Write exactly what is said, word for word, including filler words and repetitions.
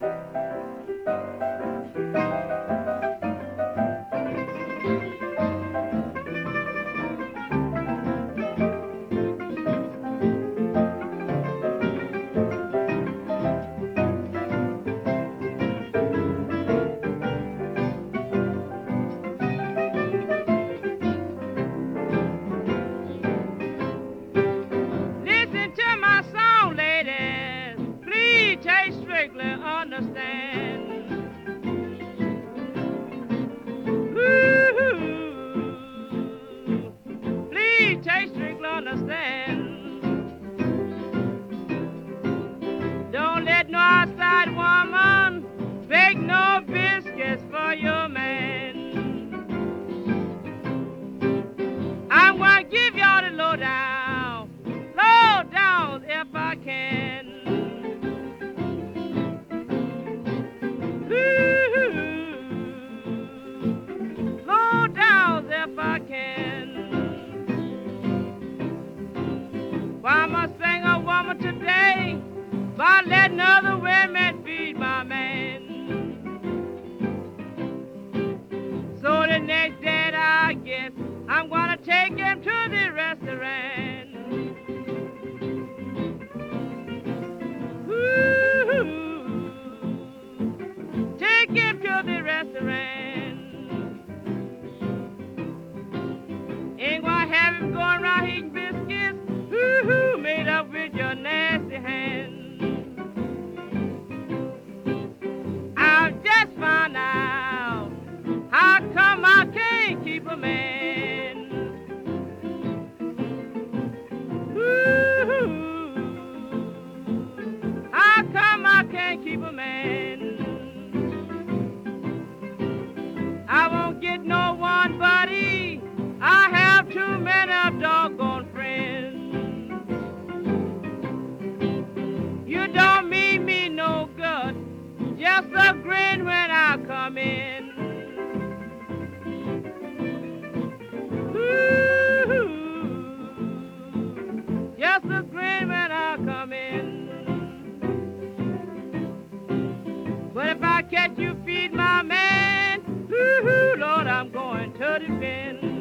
Listen to my song, ladies. Please take strictly understand. Ooh, please take strictly understand. Don't let no outside woman bake no biscuits for your man. I'm gonna give y'all the lowdown, lowdown if I can. Ooh, lowdown if I can. Why must sing a woman today by letting other women feed my man? So the next day I guess I'm gonna take him to the restaurant. Ooh, take him to the restaurant. Ain't gonna have him going around eating biscuits, ooh, made up with your nasty hands. I've just found out how come I can't keep a man. Ooh, how come I can't keep a man? I won't get no one, buddy. I have too many doggone friends. You don't mean me no good, just a grin when I come in. Ooh, just a grin when I come in. But if I catch you feed my man, ooh, Lord, I'm going to the pen.